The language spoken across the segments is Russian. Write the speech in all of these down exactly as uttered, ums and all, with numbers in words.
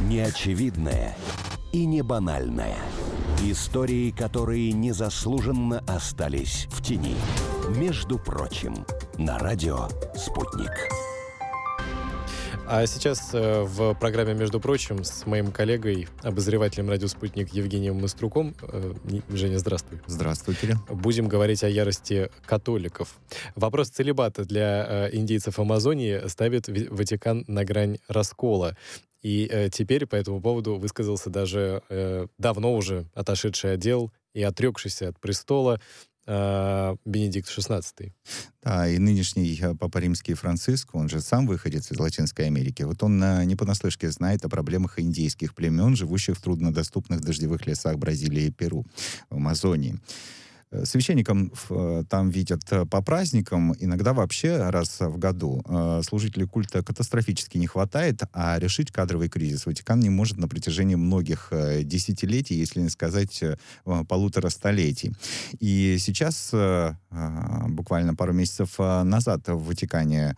Неочевидное и не банальное. Истории, которые незаслуженно остались в тени. Между прочим, на радио «Спутник». А сейчас э, в программе «Между прочим» с моим коллегой, обозревателем «Радио Спутник» Евгением Мыструком. Э, Женя, здравствуй. Здравствуй, Кирилл. Будем говорить о ярости католиков. Вопрос целибата для э, индейцев Амазонии ставит Ватикан на грань раскола. И э, теперь по этому поводу высказался даже э, давно уже отошедший от дел и отрекшийся от престола Бенедикт шестнадцатый. Да, и нынешний Папа Римский Франциск, он же сам выходец из Латинской Америки, вот он не понаслышке знает о проблемах индейских племен, живущих в труднодоступных дождевых лесах Бразилии и Перу, в Амазонии. Священникам там видят по праздникам, иногда вообще раз в году. Служителей культа катастрофически не хватает, а решить кадровый кризис Ватикан не может на протяжении многих десятилетий, если не сказать полутора столетий. И сейчас, буквально пару месяцев назад, в Ватикане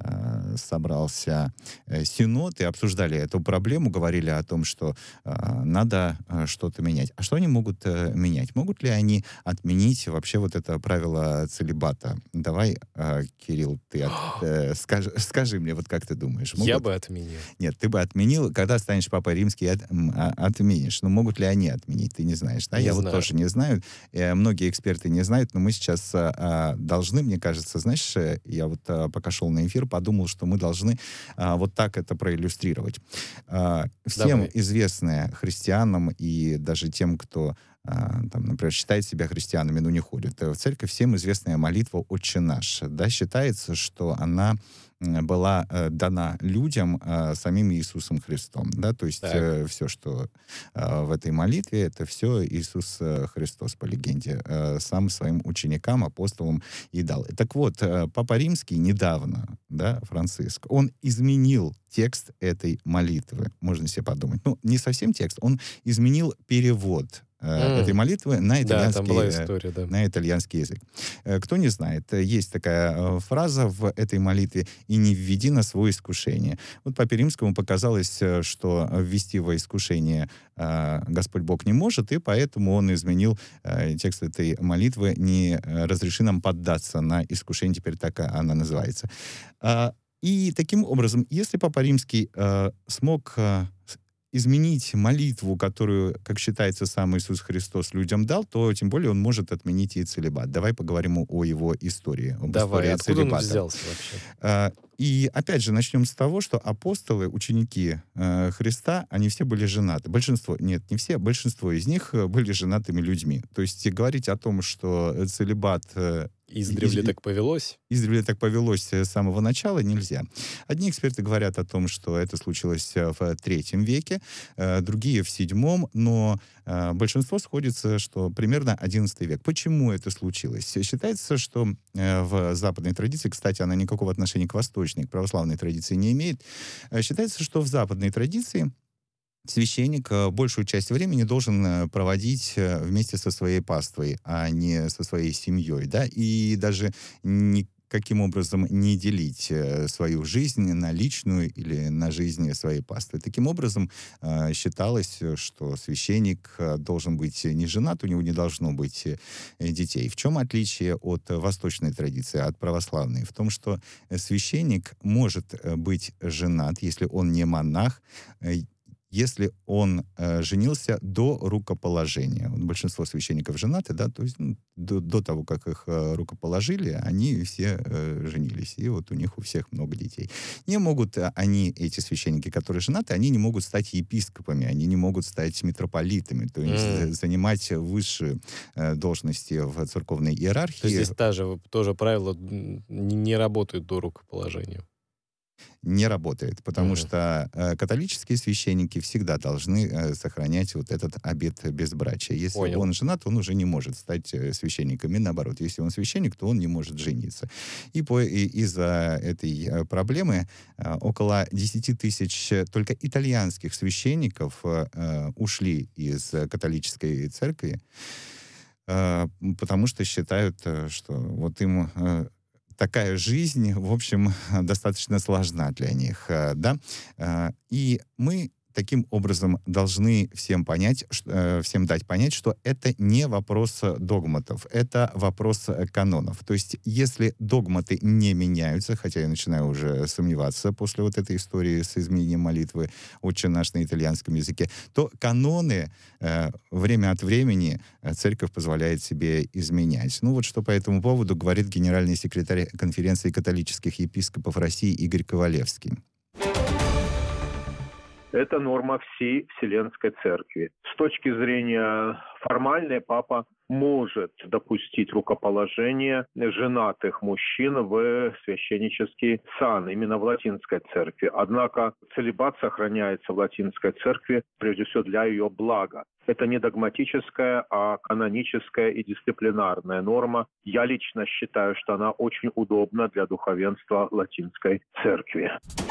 собрался синод и обсуждали эту проблему, говорили о том, что надо что-то менять. А что они могут менять? Могут ли они отменить вообще вот это правило целибата? Давай, Кирилл, ты от, э, скажи, скажи мне, вот как ты думаешь? Могут? Я бы отменил. Нет, ты бы отменил, когда станешь Папой Римский, от, отменишь. Но могут ли они отменить? Ты не знаешь, да? Не Я знаю. вот тоже не знаю. Э, многие эксперты не знают, но мы сейчас э, должны, мне кажется, знаешь, я вот э, пока шел на эфир, подумал, что мы должны э, вот так это проиллюстрировать. Э, всем Давай. известное христианам и даже тем, кто там, например, считает себя христианами, но не ходит в церковь, всем известная молитва «Отче наш». Да, считается, что она была э, дана людям э, самим Иисусом Христом. Да? То есть э, все, что э, в этой молитве, это все Иисус э, Христос, по легенде, э, сам своим ученикам, апостолам и дал. Так вот, э, Папа Римский недавно, да, Франциск, он изменил текст этой молитвы. Можно себе подумать. Ну, не совсем текст, он изменил перевод Mm. этой молитвы на итальянский, да, там была история, да. на итальянский язык. Кто не знает, есть такая фраза в этой молитве: «И не введи на свое искушение». Вот Папе Римскому показалось, что ввести во искушение Господь Бог не может, и поэтому он изменил текст этой молитвы: «Не разреши нам поддаться на искушение», теперь так она называется. И таким образом, если Папа Римский смог изменить молитву, которую, как считается, сам Иисус Христос людям дал, то тем более он может отменить и целибат. Давай поговорим о его истории. Об Давай, истории откуда целибата. он взялся вообще? И опять же, начнем с того, что апостолы, ученики э, Христа, они все были женаты. Большинство, нет, не все, большинство из них были женатыми людьми. То есть говорить о том, что целибат... Э, Издревле из, так повелось? Издревле так повелось с самого начала, нельзя. Одни эксперты говорят о том, что это случилось в третьем веке, э, другие в седьмом, но э, большинство сходится, что примерно одиннадцатый век. Почему это случилось? Считается, что э, в западной традиции, кстати, она никакого отношения к восточной, к православной традиции не имеет, считается, что в западной традиции священник большую часть времени должен проводить вместе со своей паствой, а не со своей семьей, да, и даже не каким образом не делить свою жизнь на личную или на жизнь своей паствы. Таким образом, считалось, что священник должен быть не женат, у него не должно быть детей. В чем отличие от восточной традиции, от православной? В том, что священник может быть женат, если он не монах, если он э, женился до рукоположения. Большинство священников женаты, да, то есть ну, до, до того, как их э, рукоположили, они все э, женились. И вот у них у всех много детей. Не могут они, эти священники, которые женаты, они не могут стать епископами, они не могут стать митрополитами, то есть mm. занимать высшие э, должности в церковной иерархии. То есть здесь тоже, тоже правило не, не работают до рукоположения. Не работает, потому Mm-hmm. что э, католические священники всегда должны э, сохранять вот этот обет безбрачия. Если Понял. он женат, он уже не может стать э, священником. И наоборот, если он священник, то он не может жениться. И, по, и из-за этой э, проблемы э, около десяти тысяч только итальянских священников э, ушли из католической церкви, э, потому что считают, что вот им... Э, такая жизнь, в общем, достаточно сложна для них, да. И мы таким образом должны всем понять, ш- всем дать понять, что это не вопрос догматов, это вопрос канонов. То есть, если догматы не меняются, хотя я начинаю уже сомневаться после вот этой истории с изменением молитвы «Отче наш» на итальянском языке, то каноны э, время от времени церковь позволяет себе изменять. Ну вот что по этому поводу говорит генеральный секретарь конференции католических епископов России Игорь Ковалевский. Это норма всей Вселенской Церкви. С точки зрения формальной, папа может допустить рукоположение женатых мужчин в священнический сан, именно в Латинской Церкви. Однако целибат сохраняется в Латинской Церкви прежде всего для ее блага. Это не догматическая, а каноническая и дисциплинарная норма. Я лично считаю, что она очень удобна для духовенства Латинской Церкви.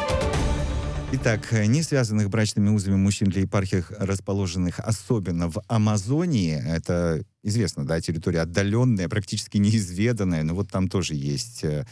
Итак, не связанных брачными узами мужчин для епархий, расположенных особенно в Амазонии, это известно, да, территория отдаленная, практически неизведанная, но вот там тоже есть э,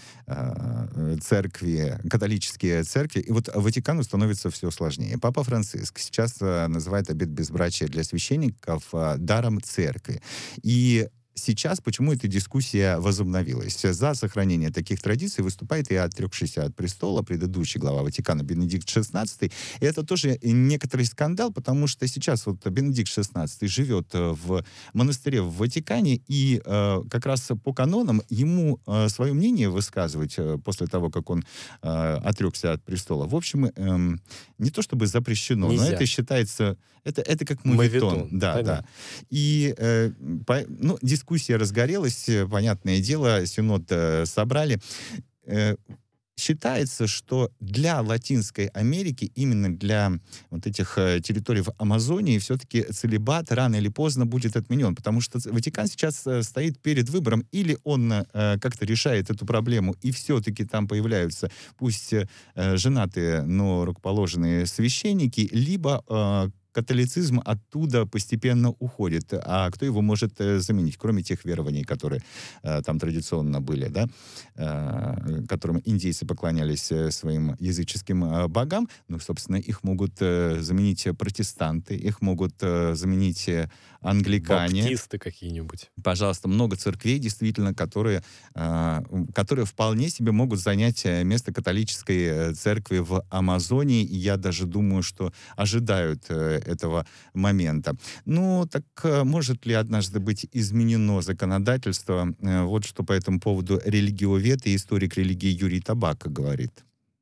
церкви, католические церкви, и вот Ватикану становится все сложнее. Папа Франциск сейчас э, называет обет безбрачия для священников э, даром церкви. И сейчас почему эта дискуссия возобновилась? За сохранение таких традиций выступает и отрекшийся от престола предыдущий глава Ватикана Бенедикт шестнадцатый. И это тоже некоторый скандал, потому что сейчас вот Бенедикт шестнадцатый живет в монастыре в Ватикане, и э, как раз по канонам ему э, свое мнение высказывать э, после того, как он э, отрекся от престола, в общем, э, не то чтобы запрещено, Нельзя. но это считается, это, это как моветон. Моветон, Да, понятно. да. И э, по, ну, дискуссия разгорелась, понятное дело, синод э, собрали. Э, считается, что для Латинской Америки, именно для вот этих э, территорий в Амазонии, все-таки целибат рано или поздно будет отменен, потому что Ватикан сейчас э, стоит перед выбором, или он э, как-то решает эту проблему, и все-таки там появляются, пусть э, женатые, но рукоположенные священники, либо э, католицизм оттуда постепенно уходит. А кто его может э, заменить, кроме тех верований, которые э, там традиционно были, да, э, которым индейцы поклонялись э, своим языческим э, богам? Ну, собственно, их могут э, заменить протестанты, их могут э, заменить э, англикане. Баптисты какие-нибудь. Пожалуйста, много церквей, действительно, которые, э, которые вполне себе могут занять место католической церкви в Амазонии. И я даже думаю, что ожидают э, этого момента. Ну, так э, может ли однажды быть изменено законодательство? Э, вот что по этому поводу религиовед и историк религии Юрий Табако говорит.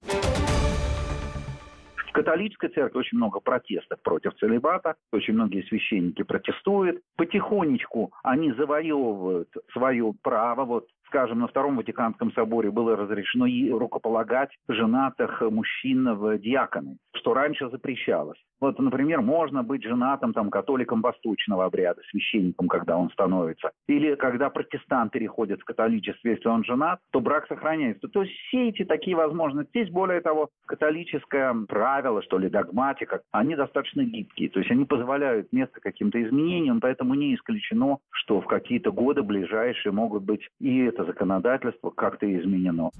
В католической церкви очень много протестов против целибата, очень многие священники протестуют. Потихонечку они завоевывают свое право. Вот, скажем, на Втором Ватиканском соборе было разрешено и рукополагать женатых мужчин в диаконы, что раньше запрещалось. Вот, например, можно быть женатым там, католиком восточного обряда, священником, когда он становится. Или когда протестант переходит в католичество, если он женат, то брак сохраняется. То есть все эти такие возможности. Здесь, более того, католическое правило, что ли, догматика, они достаточно гибкие. То есть они позволяют место каким-то изменениям, поэтому не исключено, что в какие-то годы ближайшие могут быть и это законодательство как-то изменено.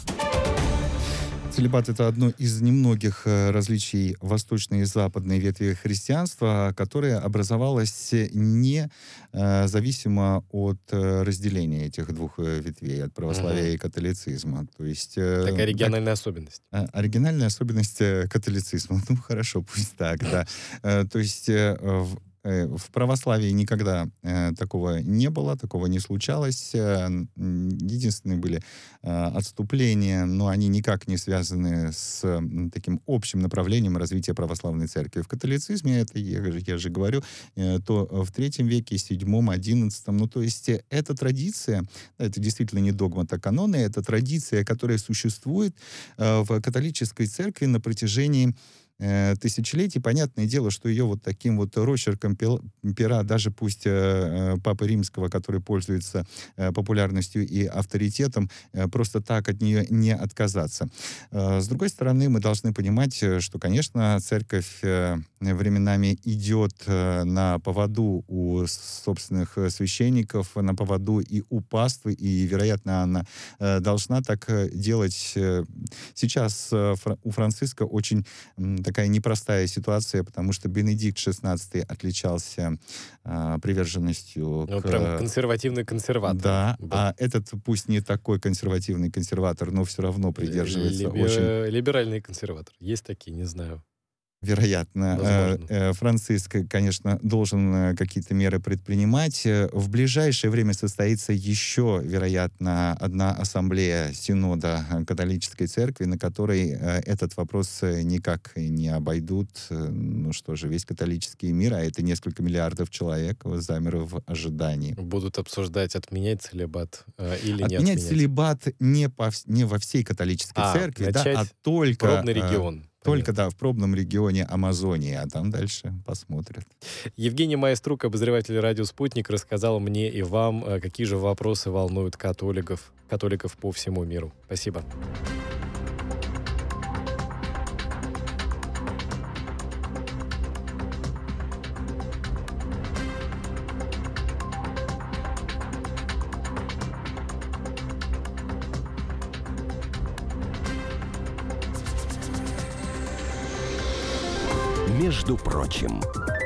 Целибат — это одно из немногих э, различий восточной и западной ветви христианства, которое образовалось не э, зависимо от э, разделения этих двух э, ветвей, от православия uh-huh. и католицизма. То есть, э, Такая оригинальная так, особенность. Э, оригинальная особенность э, католицизма. Ну, хорошо, пусть так, да. Э, то есть... Э, в В православии никогда э, такого не было, такого не случалось. Э, единственные были э, отступления, но они никак не связаны с э, таким общим направлением развития православной церкви. В католицизме, это я, же- я же говорю, э, то в третьем веке, седьмом, одиннадцатом, ну то есть э, эта традиция, это действительно не догмат, а каноны, это традиция, которая существует э, в католической церкви на протяжении тысячелетий. Понятное дело, что ее вот таким вот росчерком пера, даже пусть э, Папы Римского, который пользуется э, популярностью и авторитетом, э, просто так от нее не отказаться. Э, с другой стороны, мы должны понимать, что, конечно, церковь э, временами идет э, на поводу у собственных священников, на поводу и у паствы, и, вероятно, она э, должна так делать. Сейчас э, у Франциска очень м, такая непростая ситуация, потому что Бенедикт шестнадцатый отличался э, приверженностью Ну, к... прям консервативный консерватор. Да, был. а этот, пусть не такой консервативный консерватор, но все равно придерживается Либе- очень... Либеральный консерватор. Есть такие, не знаю. Вероятно. Возможно. Э, э, Франциск, конечно, должен э, какие-то меры предпринимать. Э, В ближайшее время состоится еще, вероятно, одна ассамблея Синода э, католической церкви, на которой э, этот вопрос э, никак не обойдут. Э, Ну что же, весь католический мир, а это несколько миллиардов человек, э, замер в ожидании. Будут обсуждать, отменять целибат э, или не Отменять отменять. целибат не, по, вс- не во всей католической А, церкви, да, а начать только... Пробный э, регион. Только, Понятно. да, в пробном регионе Амазонии, а там дальше посмотрят. Евгений Маеструк, обозреватель «Радио Спутник», рассказал мне и вам, э, какие же вопросы волнуют католиков, католиков по всему миру. Спасибо. «Между прочим».